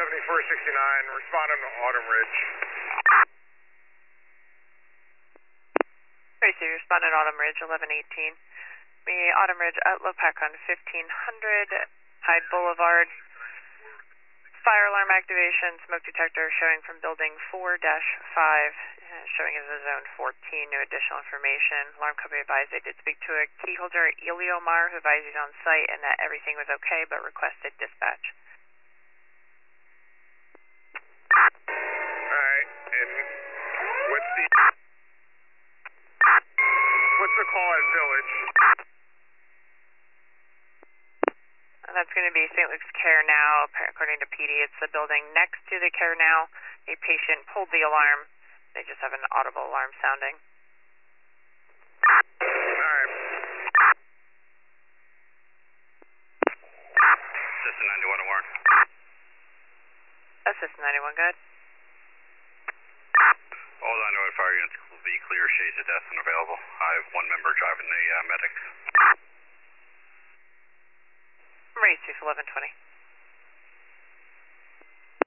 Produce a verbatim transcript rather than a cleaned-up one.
seventy-four sixty-nine, responding to Autumn Ridge. Tracy, responding to Autumn Ridge, eleven eighteen. Me, Autumn Ridge, outlook pack on fifteen hundred, Hyde Boulevard. Fire alarm activation, smoke detector showing from building four dash five, uh, showing as a zone fourteen, no additional information. Alarm company advised they did speak to a key holder, Eliomar, who advised he's on site and that everything was okay, but requested dispatch. Alright, and what's the, what's the call at Village? That's going to be Saint Luke's Care Now. According to P D, it's the building next to the Care Now. A patient pulled the alarm. They just have an audible alarm sounding. Alright. System ninety-one to Warren. That's System ninety-one, good. All I know, fire units will be clear, shades of death unavailable. I have one member driving the uh, medics. Race eleven twenty.